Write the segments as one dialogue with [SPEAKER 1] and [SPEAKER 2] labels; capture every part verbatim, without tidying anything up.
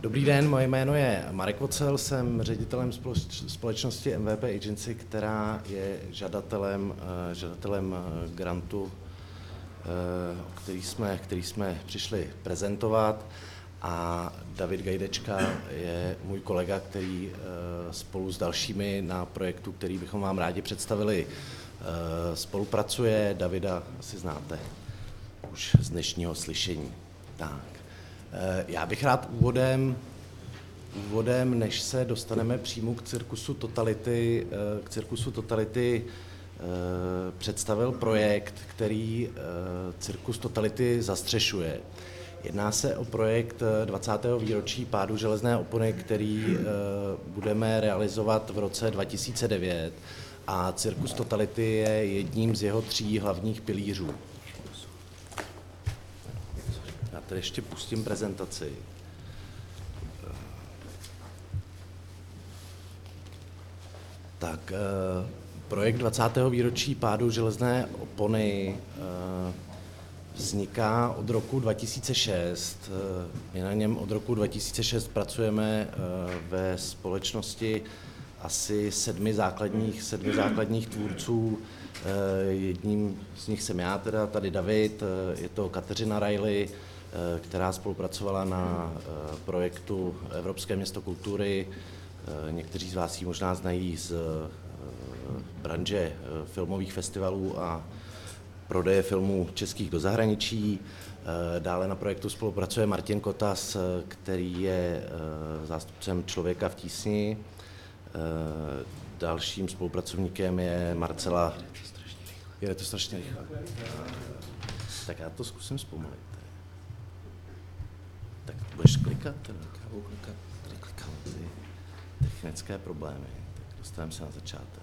[SPEAKER 1] Dobrý den, moje jméno je Marek Vocel, jsem ředitelem společnosti M V P Agency, která je žadatelem, žadatelem grantu, který jsme, který jsme přišli prezentovat. A David Gajdečka je můj kolega, který spolu s dalšími na projektu, který bychom vám rádi představili, spolupracuje. Davida asi znáte už z dnešního slyšení. Tak. Já bych rád úvodem, úvodem, než se dostaneme přímo k cirkusu totality, k cirkusu totality představil projekt, který cirkus totality zastřešuje. Jedná se o projekt dvacátého výročí pádu železné opony, který budeme realizovat v roce dva tisíce devět, a cirkus totality je jedním z jeho tří hlavních pilířů. Já tady ještě pustím prezentaci. Tak, projekt dvacátého výročí pádu železné opony vzniká od roku dva tisíce šest. My na něm od roku dva tisíce šest pracujeme ve společnosti asi sedmi základních, sedmi základních tvůrců. Jedním z nich jsem já, teda tady David, je to Kateřina Riley, která spolupracovala na projektu Evropské město kultury. Někteří z vás ji možná znají z branže filmových festivalů a prodeje filmů českých do zahraničí. Dále na projektu spolupracuje Martin Kotas, který je zástupcem Člověka v tísni. Dalším spolupracovníkem je Marcela. Je to strašně rychle. Tak já to zkusím zpomalit. Tak budeš klikat? Já budu klikat. Tady klikám ty technické problémy. Tak dostaneme se na začátek.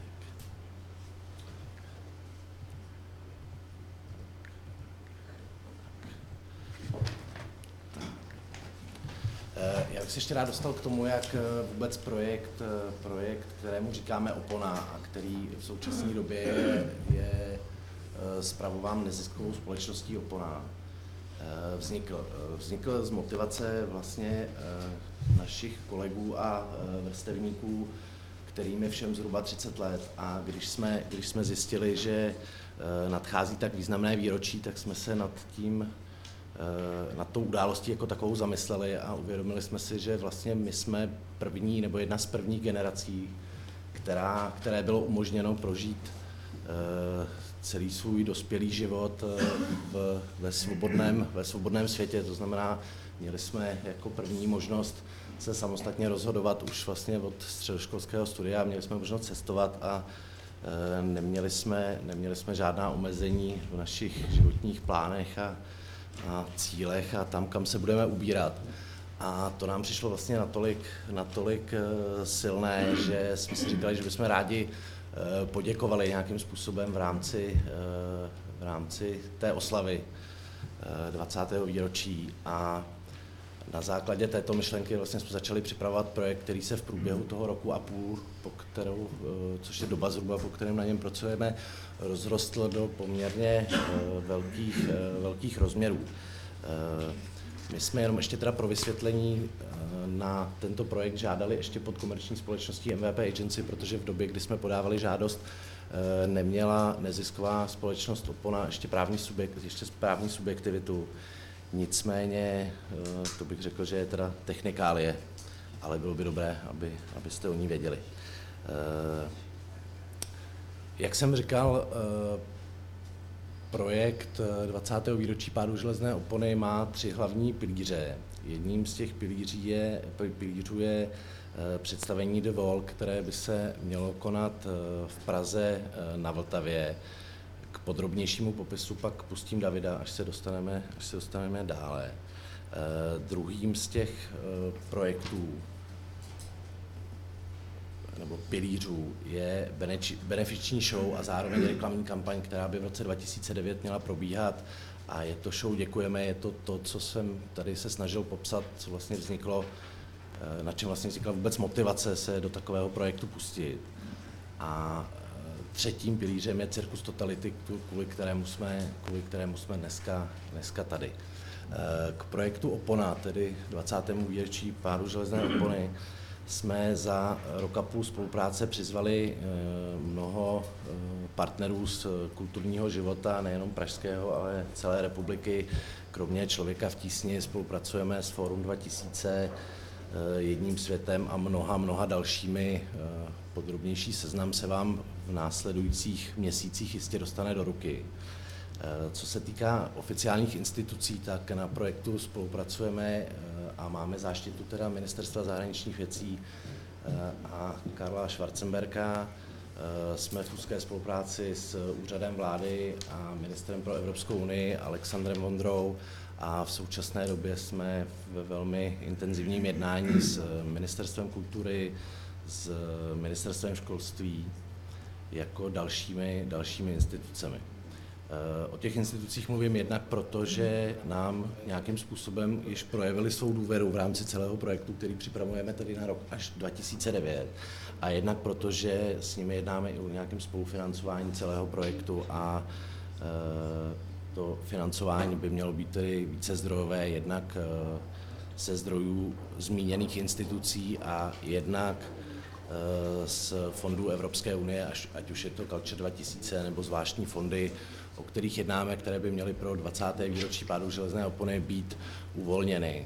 [SPEAKER 1] Já bych se ještě rád dostal k tomu, jak vůbec projekt, projekt, kterému říkáme Opona a který v současné době je, je spravován neziskovou společností Opona, vznikl. Vznikl z motivace vlastně našich kolegů a vrstevníků, kterým je všem zhruba třicet let, a když jsme, když jsme zjistili, že nadchází tak významné výročí, tak jsme se nad tím nad tou událostí jako takovou zamysleli a uvědomili jsme si, že vlastně my jsme první nebo jedna z prvních generací, která, které bylo umožněno prožít celý svůj dospělý život v, ve, svobodném, ve svobodném světě. To znamená, měli jsme jako první možnost se samostatně rozhodovat už vlastně od středoškolského studia, měli jsme možnost cestovat a neměli jsme, neměli jsme žádná omezení v našich životních plánech a a cílech a tam, kam se budeme ubírat. A to nám přišlo vlastně natolik, natolik silné, že jsme si říkali, že bychom rádi poděkovali nějakým způsobem v rámci, v rámci té oslavy dvacátého výročí. A na základě této myšlenky vlastně jsme začali připravovat projekt, který se v průběhu toho roku a půl, po kterou, což je doba zhruba, po kterém na něm pracujeme, rozrostl do poměrně velkých, velkých rozměrů. My jsme jenom ještě teda pro vysvětlení na tento projekt žádali ještě pod komerční společností M V P Agency, protože v době, kdy jsme podávali žádost, neměla nezisková společnost Opona ještě právní, subjekt, ještě právní subjektivitu. Nicméně, to bych řekl, že je teda technikálie, ale bylo by dobré, aby, abyste o ní věděli. Jak jsem říkal, projekt dvacátého výročí pádu železné opony má tři hlavní pilíře. Jedním z těch pilíří je, pilířů je představení The Wall, které by se mělo konat v Praze na Vltavě. K podrobnějšímu popisu pak pustím Davida, až se dostaneme, až se dostaneme dále. Uh, druhým z těch uh, projektů nebo pilířů je benefiční show a zároveň reklamní kampaň, která by v roce dva tisíce devět měla probíhat. A je to show Děkujeme, je to to, co jsem tady se snažil popsat, co vlastně vzniklo, uh, na čem vlastně vznikla vůbec motivace se do takového projektu pustit. A třetím pilířem je cirkus totality, kvůli kterému jsme, kvůli kterému jsme dneska, dneska tady. K projektu Opona, tedy dvacátému výročí pádu železné opony, jsme za rok a půl spolupráce přizvali mnoho partnerů z kulturního života, nejenom pražského, ale celé republiky. Kromě Člověka v tísni spolupracujeme s Fórum dva tisíce, Jedním světem a mnoha, mnoha dalšími. Podrobnější seznam se vám v následujících měsících jistě dostane do ruky. Co se týká oficiálních institucí, tak na projektu spolupracujeme a máme záštitu teda Ministerstva zahraničních věcí a Karla Schwarzenberga. Jsme v úzké spolupráci s Úřadem vlády a ministrem pro Evropskou unii Alexandrem Vondrou a v současné době jsme ve velmi intenzivním jednání s Ministerstvem kultury, s Ministerstvem školství jako dalšími, dalšími institucemi. O těch institucích mluvím jednak proto, že nám nějakým způsobem již projevili svou důvěru v rámci celého projektu, který připravujeme tedy na rok až dva tisíce devět, a jednak proto, že s nimi jednáme i o nějakém spolufinancování celého projektu a to financování by mělo být tedy více zdrojové, jednak se zdrojů zmíněných institucí a jednak z fondů Evropské unie, ať už je to Culture dva tisíce nebo zvláštní fondy, o kterých jednáme, které by měly pro dvacáté výročí pádu železné opony být uvolněny.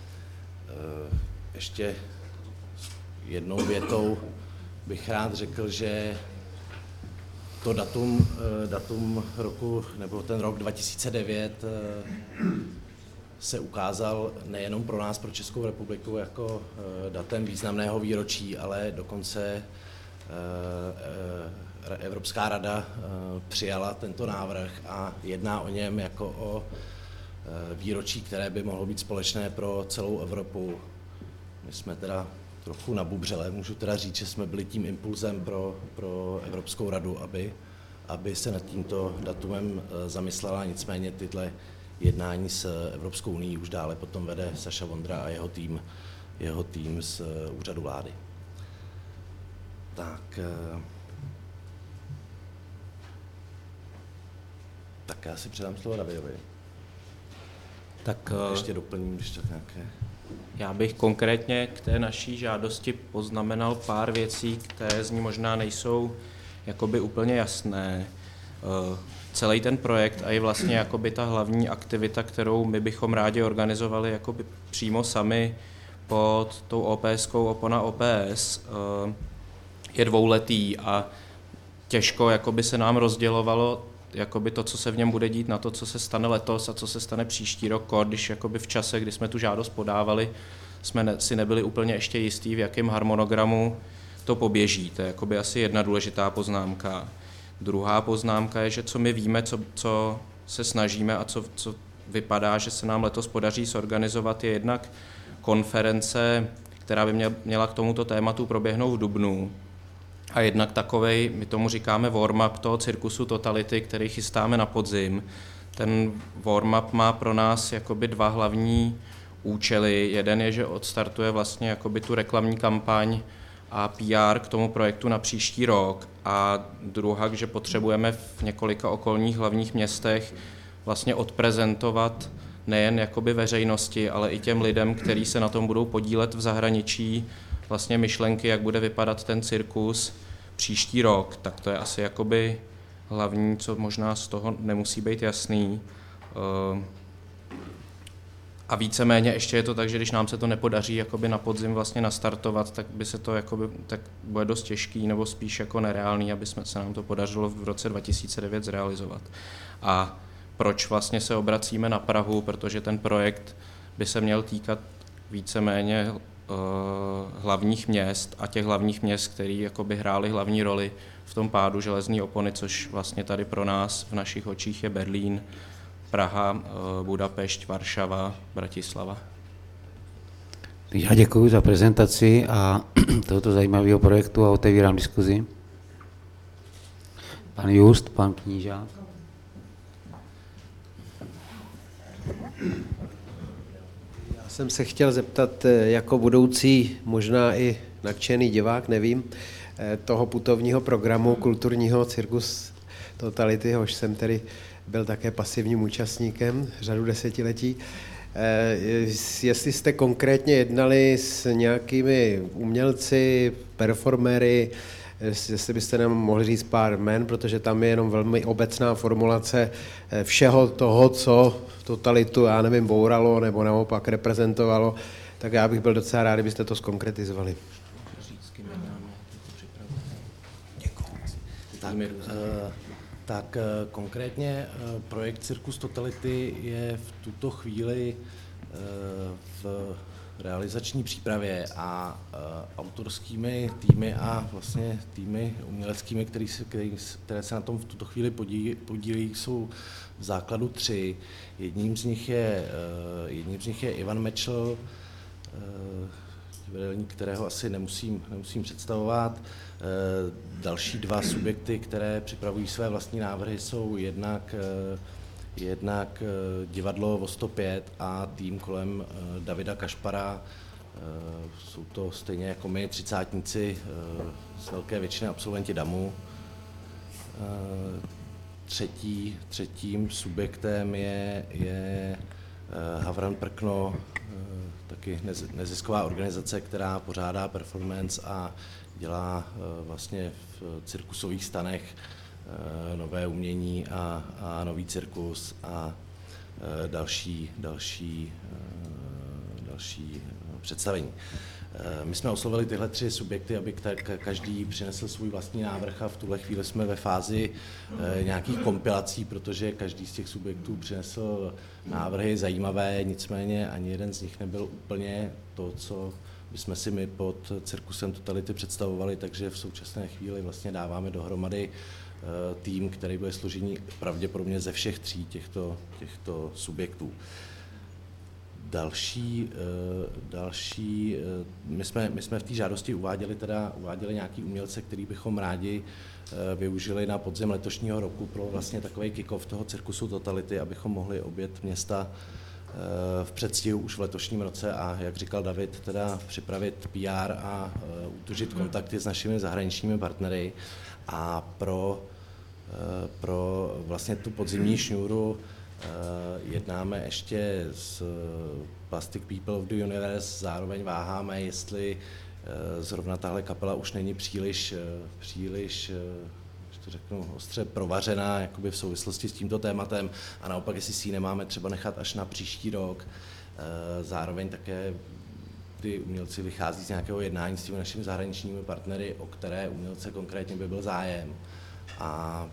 [SPEAKER 1] Ještě jednou větou bych rád řekl, že to datum, datum roku, nebo ten rok dva tisíce devět se ukázal nejenom pro nás, pro Českou republiku, jako datem významného výročí, ale dokonce Evropská rada přijala tento návrh a jedná o něm jako o výročí, které by mohlo být společné pro celou Evropu. My jsme teda trochu nabubřele, můžu teda říct, že jsme byli tím impulzem pro, pro Evropskou radu, aby, aby se nad tímto datumem zamyslela, nicméně tyhle jednání s Evropskou unií už dále potom vede Saša Vondra a jeho tým, jeho tým z Úřadu vlády. Tak, tak já si předám slovo Davidovi.
[SPEAKER 2] Tak
[SPEAKER 1] ještě doplním, když tak nějaké.
[SPEAKER 2] Já bych konkrétně k té naší žádosti poznamenal pár věcí, které z ní možná nejsou jakoby úplně jasné. Celý ten projekt a i vlastně jakoby ta hlavní aktivita, kterou my bychom rádi organizovali jakoby přímo sami pod tou OPSkou Opona O P S, je dvouletý a těžko jakoby se nám rozdělovalo jakoby to, co se v něm bude dít, na to, co se stane letos a co se stane příští rok, když jakoby v čase, kdy jsme tu žádost podávali, jsme ne, si nebyli úplně ještě jistí, v jakém harmonogramu to poběží. To je jakoby asi jedna důležitá poznámka. Druhá poznámka je, že co my víme, co, co se snažíme a co, co vypadá, že se nám letos podaří zorganizovat, je jednak konference, která by měla k tomuto tématu proběhnout v dubnu, a jednak takovej, my tomu říkáme warm-up toho cirkusu totality, který chystáme na podzim. Ten warm-up má pro nás jakoby dva hlavní účely. Jeden je, že odstartuje vlastně jakoby tu reklamní kampaň a P R k tomu projektu na příští rok, a druhá, že potřebujeme v několika okolních hlavních městech vlastně odprezentovat nejen jakoby veřejnosti, ale i těm lidem, kteří se na tom budou podílet v zahraničí, vlastně myšlenky, jak bude vypadat ten cirkus příští rok. Tak to je asi jakoby hlavní, co možná z toho nemusí být jasný. A víceméně ještě je to tak, že když nám se to nepodaří jakoby na podzim vlastně nastartovat, tak by se to jakoby, tak bude dost těžký nebo spíš jako nereálný, aby jsme, se nám to podařilo v roce dva tisíce devět zrealizovat. A proč vlastně se obracíme na Prahu? Protože ten projekt by se měl týkat víceméně hlavních měst a těch hlavních měst, který jakoby hrály hlavní roli v tom pádu železné opony, což vlastně tady pro nás v našich očích je Berlín, Praha, Budapešť, Varšava, Bratislava.
[SPEAKER 3] Já děkuji za prezentaci a tohoto zajímavého projektu a otevírám diskuzi. Pan Just, pan Knížák.
[SPEAKER 4] Já jsem se chtěl zeptat jako budoucí, možná i nadšený divák, nevím, toho putovního programu kulturního Cirkus Totality, hož jsem tedy byl také pasivním účastníkem řadu desetiletí. Jestli jste konkrétně jednali s nějakými umělci, performery, jestli byste nám mohli říct pár jmen, protože tam je jenom velmi obecná formulace všeho toho, co totalitu, já nevím, bouralo nebo naopak reprezentovalo, tak já bych byl docela rád, kdybyste to zkonkretizovali.
[SPEAKER 1] Tak, tak konkrétně projekt Cirkus Totality je v tuto chvíli v realizační přípravě a autorskými týmy a vlastně týmy uměleckými, který se, který, které se na tom v tuto chvíli podílí, podílí jsou v základu tři. Jedním z nich je, jedním z nich je Ivan Mečl, divadelník, kterého asi nemusím, nemusím představovat. Další dva subjekty, které připravují své vlastní návrhy, jsou jednak, jednak divadlo Vo sto pět a tým kolem Davida Kašpara. Jsou to stejně jako my, třicátníci, z velké většiny absolventi damu. Třetí, třetím subjektem je, je Havran Prkno, taky nezisková organizace, která pořádá performance a dělá vlastně v cirkusových stanech nové umění a, a nový cirkus a další, další, další představení. My jsme oslovili tyhle tři subjekty, aby každý přinesl svůj vlastní návrh a v tuhle chvíli jsme ve fázi nějakých kompilací, protože každý z těch subjektů přinesl návrhy zajímavé, nicméně ani jeden z nich nebyl úplně to, co bychom si my pod Cirkusem Totality představovali, takže v současné chvíli vlastně dáváme dohromady tým, který bude složený pravděpodobně ze všech tří těchto, těchto subjektů. Další, další my, jsme, my jsme v té žádosti uváděli, teda, uváděli nějaký umělce, který bychom rádi využili na podzim letošního roku pro vlastně takový kick-off toho Cirkusu Totality, abychom mohli objet města v předstihu už v letošním roce a, jak říkal David, teda připravit P R a utužit kontakty s našimi zahraničními partnery a pro, pro vlastně tu podzimní šňůru jednáme ještě s Plastic People of the Universe, zároveň váháme, jestli zrovna tahle kapela už není příliš, příliš to řeknu, ostře provařená jakoby v souvislosti s tímto tématem a naopak, jestli si ji nemáme třeba nechat až na příští rok. Zároveň také ty umělci vychází z nějakého jednání s těmi našimi zahraničními partnery, o které umělce konkrétně by byl zájem. A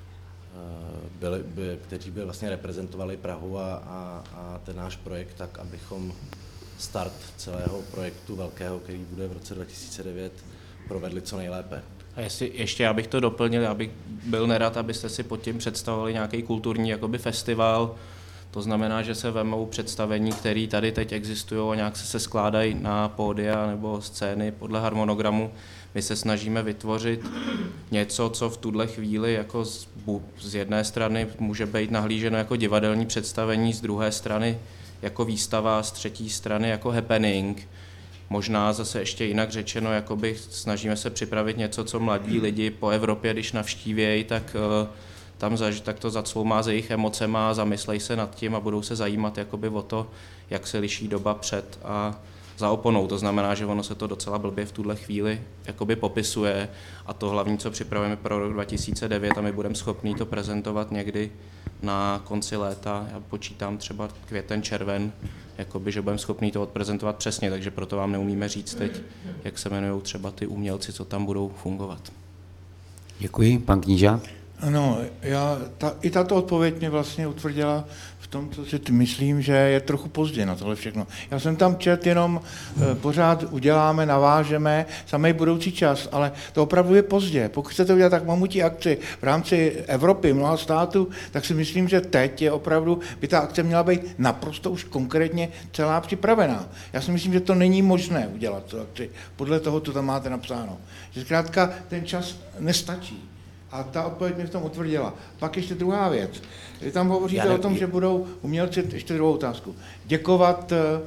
[SPEAKER 1] byli, by, kteří by vlastně reprezentovali Prahu a, a, a ten náš projekt tak, abychom start celého projektu velkého, který bude v roce dva tisíce devět, provedli co nejlépe.
[SPEAKER 2] A jestli ještě já bych to doplnil, já bych byl nerad, abyste si pod tím představovali nějaký kulturní jakoby festival. To znamená, že se vemou představení, které tady teď existují a nějak se, se skládají na pódia nebo scény podle harmonogramu. My se snažíme vytvořit něco, co v tuhle chvíli jako z, z jedné strany může být nahlíženo jako divadelní představení, z druhé strany jako výstava, z třetí strany jako happening. Možná zase ještě jinak řečeno, jakoby snažíme se připravit něco, co mladí lidi po Evropě, když navštívějí, tak tam zaž, tak to zacloumá s jejich emocema, zamyslej se nad tím a budou se zajímat jakoby o to, jak se liší doba před a za oponou. To znamená, že ono se to docela blbě v tuhle chvíli jakoby popisuje a to hlavní, co připravujeme pro rok dva tisíce devět a my budeme schopní to prezentovat někdy na konci léta. Já počítám třeba květen, červen, jakoby, že budeme schopní to odprezentovat přesně, takže proto vám neumíme říct teď, jak se jmenují třeba ty umělci, co tam budou fungovat.
[SPEAKER 3] Děkuji. Pan Kníža?
[SPEAKER 5] Ano, já, ta, i tato odpověď mě vlastně utvrdila v tom, co si myslím, že je trochu pozdě na tohle všechno. Já jsem tam čet jenom e, pořád uděláme, navážeme, samý budoucí čas, ale to opravdu je pozdě. Pokud chcete udělat tak mamutí akci v rámci Evropy, mnoha států, tak si myslím, že teď je opravdu, by ta akce měla být naprosto už konkrétně celá připravená. Já si myslím, že to není možné udělat tu akci podle toho, co tam máte napsáno. Že zkrátka ten čas nestačí. A ta odpověď mě v tom utvrdila. Pak ještě druhá věc. Vy tam hovoříte ne, o tom, že budou umělci, ještě druhou otázku, děkovat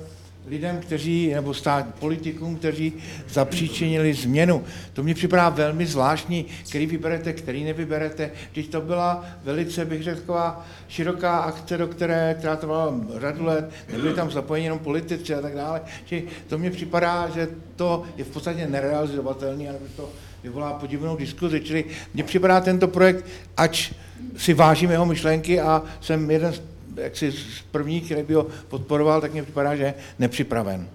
[SPEAKER 5] lidem, kteří, nebo stát, politikům, kteří zapříčinili změnu. To mně připadá velmi zvláštní, který vyberete, který nevyberete. Když to byla velice, bych řekl, taková široká akce, do které, která trvala řadu let, nebyli tam zapojeni jenom politici a tak dále. Čili to mně připadá, že to je v podstatě nerealizovatelný, ale to vyvolá podivnou diskuzi. Čili mně připadá tento projekt, ač si vážím jeho myšlenky a jsem jeden z jaksi z prvních, který by ho podporoval, tak mně připadá, že je nepřipraven.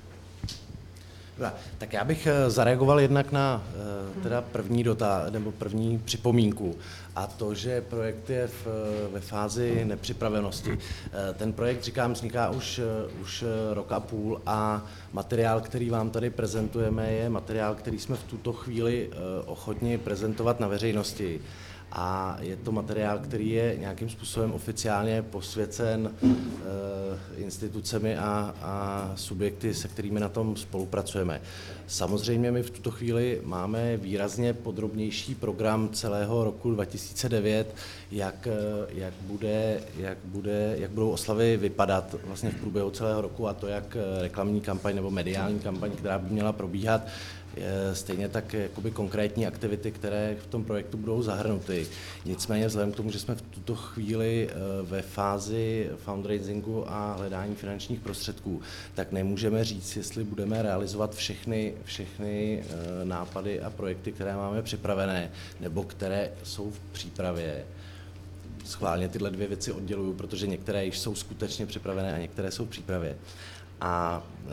[SPEAKER 1] Dobrá, tak já bych zareagoval jednak na teda první dotaz, nebo první připomínku, a to, že projekt je v, ve fázi nepřipravenosti. Ten projekt, říkám, vzniká už, už rok a půl a materiál, který vám tady prezentujeme, je materiál, který jsme v tuto chvíli ochotni prezentovat na veřejnosti. A je to materiál, který je nějakým způsobem oficiálně posvěcen e, institucemi a, a subjekty, se kterými na tom spolupracujeme. Samozřejmě my v tuto chvíli máme výrazně podrobnější program celého roku dva tisíce devět, jak, jak, bude, jak, bude, jak budou oslavy vypadat vlastně v průběhu celého roku, a to jak reklamní kampaň nebo mediální kampaň, která by měla probíhat, stejně tak jakoby konkrétní aktivity, které v tom projektu budou zahrnuty. Nicméně vzhledem k tomu, že jsme v tuto chvíli ve fázi fundraisingu a hledání finančních prostředků, tak nemůžeme říct, jestli budeme realizovat všechny, všechny nápady a projekty, které máme připravené, nebo které jsou v přípravě. Schválně tyhle dvě věci odděluju, protože některé již jsou skutečně připravené a některé jsou v přípravě. A e,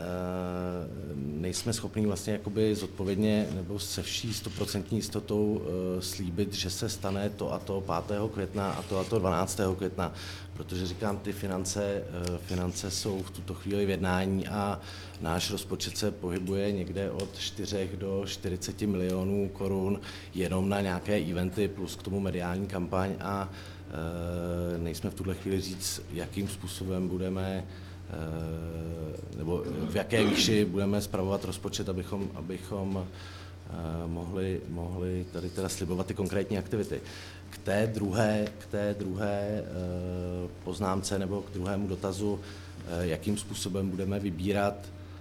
[SPEAKER 1] nejsme schopni vlastně jakoby zodpovědně nebo se vší stoprocentní jistotou e, slíbit, že se stane to a to pátého května a to a to dvanáctého května, protože říkám, ty finance, e, finance jsou v tuto chvíli v jednání a náš rozpočet se pohybuje někde od čtyři do čtyřiceti milionů korun jenom na nějaké eventy plus k tomu mediální kampaň a e, nejsme v tuhle chvíli říct, jakým způsobem budeme nebo v jaké výši budeme spravovat rozpočet, abychom, abychom mohli, mohli tady teda slibovat ty konkrétní aktivity. K té druhé, k té druhé poznámce nebo k druhému dotazu, jakým způsobem budeme vybírat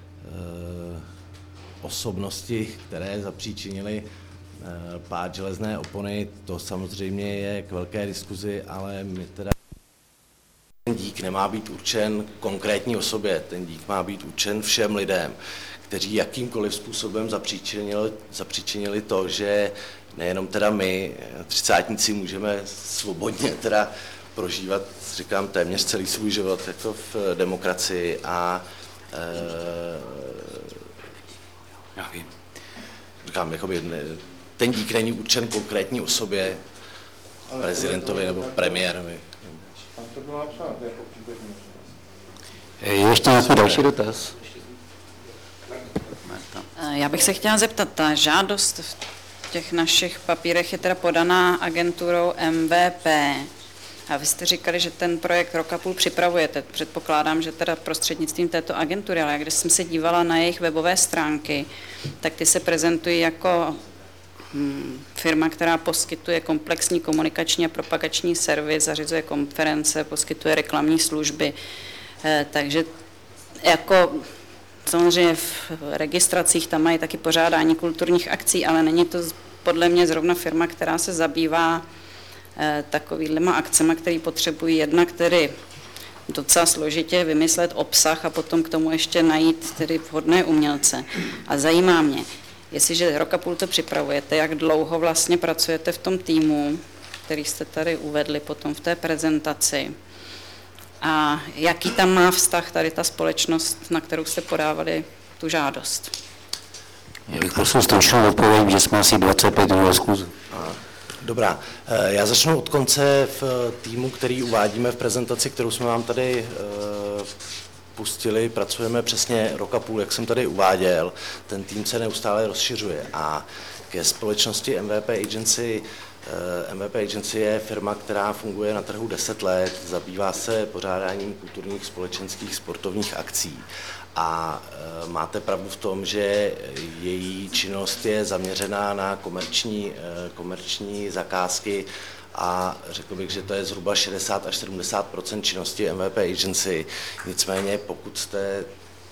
[SPEAKER 1] osobnosti, které zapříčinily pád železné opony, to samozřejmě je k velké diskuzi, ale my teda ten dík nemá být určen konkrétní osobě, ten dík má být určen všem lidem, kteří jakýmkoliv způsobem zapříčinili, zapříčinili to, že nejenom teda my, třicátníci, můžeme svobodně teda prožívat, říkám, téměř celý svůj život jako v demokracii a e, já vím, říkám, jakoby, ten dík není určen konkrétní osobě, prezidentovi nebo premiérovi.
[SPEAKER 3] Je ještě nějaký další dotaz?
[SPEAKER 6] Já bych se chtěla zeptat, ta žádost v těch našich papírech je teda podaná agenturou M V P a vy jste říkali, že ten projekt rok a půl připravujete. Předpokládám, že teda prostřednictvím této agentury, ale když jsem se dívala na jejich webové stránky, tak ty se prezentují jako firma, která poskytuje komplexní komunikační a propagační servis, zařizuje konference, poskytuje reklamní služby. Takže jako samozřejmě v registracích tam mají taky pořádání kulturních akcí, ale není to podle mě zrovna firma, která se zabývá takovýhlema akcemi, které potřebují jednak tedy docela složitě vymyslet obsah a potom k tomu ještě najít tedy vhodné umělce. A zajímá mě, jestliže rok a půl to připravujete, jak dlouho vlastně pracujete v tom týmu, který jste tady uvedli potom v té prezentaci, a jaký tam má vztah tady ta společnost, na kterou jste podávali tu žádost?
[SPEAKER 3] Já bych prosil stručnou odpověď, že jsme asi dvacet pět minut zkusu.
[SPEAKER 1] Dobrá, já začnu od konce. V týmu, který uvádíme v prezentaci, kterou jsme vám tady pustili, pracujeme přesně rok a půl, jak jsem tady uváděl. Ten tým se neustále rozšiřuje a ke společnosti M V P Agency. M V P Agency je firma, která funguje na trhu deset let, zabývá se pořádáním kulturních, společenských, sportovních akcí. A máte pravdu v tom, že její činnost je zaměřená na komerční, komerční zakázky a řekl bych, že to je zhruba šedesát až sedmdesát procent činnosti M V P Agency. Nicméně pokud jste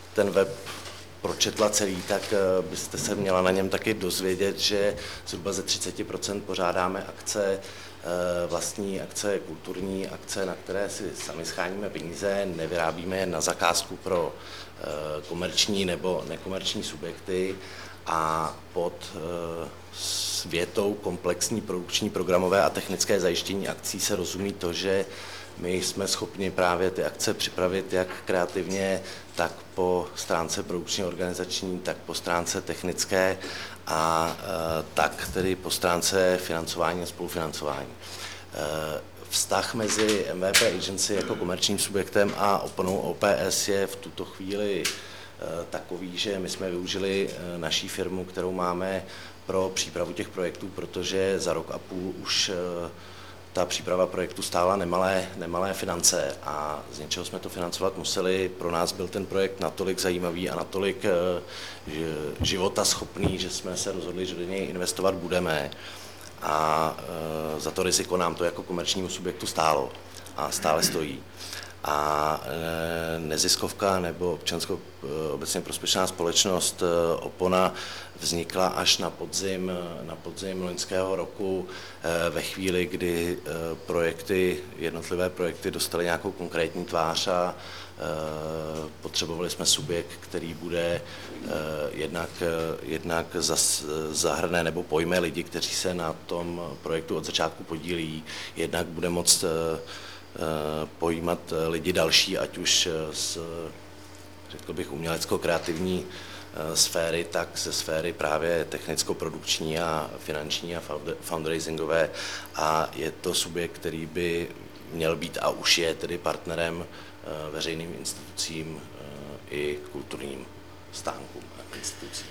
[SPEAKER 1] ten web pročetla celý, tak byste se měla na něm taky dozvědět, že zhruba ze třicet procent pořádáme akce, vlastní akce, kulturní akce, na které si sami scháníme peníze, nevyrábíme je na zakázku pro komerční nebo nekomerční subjekty a pod světou komplexní produkční, programové a technické zajištění akcí se rozumí to, že my jsme schopni právě ty akce připravit jak kreativně, tak po stránce produkční organizační, tak po stránce technické a e, tak tedy po stránce financování a spolufinancování. E, vztah mezi M V P Agency jako komerčním subjektem a Oponou O P S je v tuto chvíli e, takový, že my jsme využili e, naší firmu, kterou máme pro přípravu těch projektů, protože za rok a půl už e, ta příprava projektu stála nemalé, nemalé finance a z něčeho jsme to financovat museli. Pro nás byl ten projekt natolik zajímavý a natolik života schopný, že jsme se rozhodli, že do něj investovat budeme. A za to riziko nám to jako komerčnímu subjektu stálo a stále stojí. A neziskovka nebo občanskou obecně prospěšná společnost Opona vznikla až na podzim, na podzim loňského roku ve chvíli, kdy projekty, jednotlivé projekty dostaly nějakou konkrétní tvář a potřebovali jsme subjekt, který bude jednak, jednak zahrne nebo pojme lidi, kteří se na tom projektu od začátku podílí, jednak bude moct pojímat lidi další, ať už z, řekl bych, umělecko-kreativní sféry, tak ze sféry právě technicko-produkční a finanční a fundraisingové. A je to subjekt, který by měl být a už je tedy partnerem veřejným institucím i kulturním stánkům a institucím.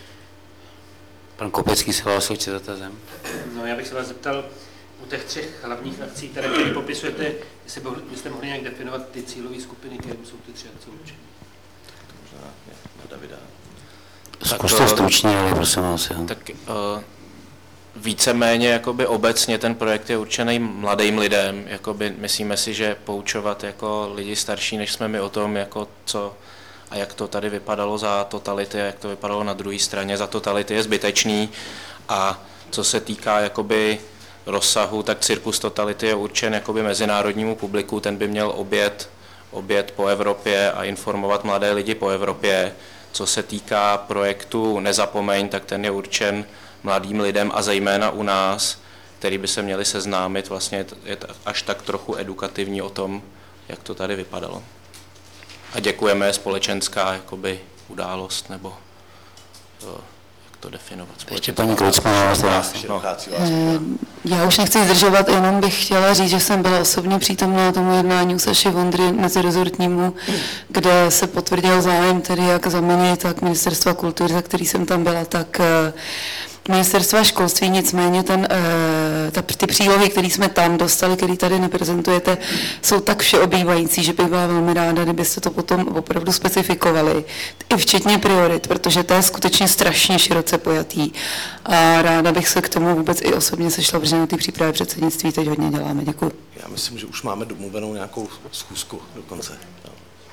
[SPEAKER 3] Pan Kopecký se hlásil s dotazem.
[SPEAKER 7] No, já bych se vás zeptal, u těch třech hlavních akcí, které tady popisujete, jestli byste mohli nějak definovat ty cílové skupiny, kterým jsou ty tři akce určené?
[SPEAKER 1] Možná na Davida.
[SPEAKER 3] Zkuste stručně, ale prosím vás. Jo.
[SPEAKER 2] Tak uh, víceméně jakoby obecně ten projekt je určený mladým lidem. Jakoby myslíme si, že poučovat jako lidi starší, než jsme my o tom, jako co a jak to tady vypadalo za totality a jak to vypadalo na druhé straně za totality, je zbytečný. A co se týká jakoby rozsahu, tak Cirkus Totality je určen jakoby mezinárodnímu publiku, ten by měl objet, objet po Evropě a informovat mladé lidi po Evropě. Co se týká projektu Nezapomeň, tak ten je určen mladým lidem a zejména u nás, který by se měli seznámit, vlastně je až tak trochu edukativní o tom, jak to tady vypadalo. A děkujeme, společenská jakoby událost, nebo to, jak to definovat.
[SPEAKER 3] Ještě paní Kreutzmannová.
[SPEAKER 2] No.
[SPEAKER 8] Já už nechci zdržovat, jenom bych chtěla říct, že jsem byla osobně přítomná tomu jednání u Saši Vondry mezirezortnímu, kde se potvrdil zájem tedy jak za mě, tak Ministerstva kultury, za který jsem tam byla, tak Ministerstva školství, nicméně ten, ta, ty přílohy, které jsme tam dostali, které tady neprezentujete, jsou tak všeobjímající, že bych byla velmi ráda, kdybyste to potom opravdu specifikovali, i včetně priorit, protože to je skutečně strašně široce pojatý. A ráda bych se k tomu vůbec i osobně sešla, protože na té přípravě předsednictví teď hodně děláme. Děkuji.
[SPEAKER 1] Já myslím, že už máme domluvenou nějakou schůzku dokonce. No.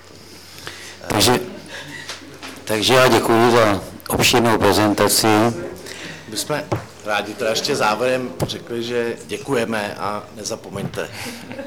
[SPEAKER 3] Takže, takže já děkuji za obšírnou prezentaci.
[SPEAKER 1] My jsme rádi teda ještě závěrem řekli, že děkujeme a nezapomeňte.